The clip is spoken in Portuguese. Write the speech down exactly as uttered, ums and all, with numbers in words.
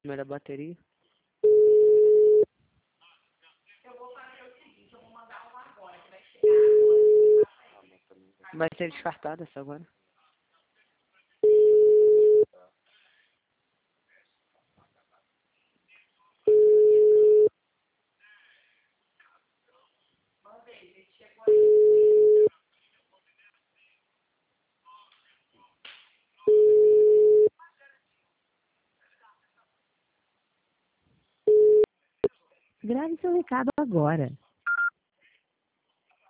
Primeira bateria. Vai ser descartada essa agora. Grave seu recado agora.